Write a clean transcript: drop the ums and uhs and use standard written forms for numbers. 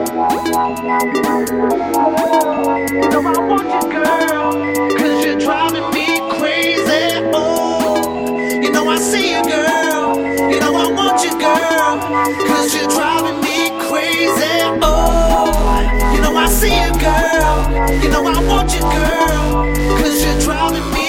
You know I want you, girl, 'cause you're driving me crazy. Oh, you know I see you, girl. You know I want you, girl, 'cause you're driving me crazy. Oh, you know I see you, girl. You know I want you, girl, 'cause you're driving me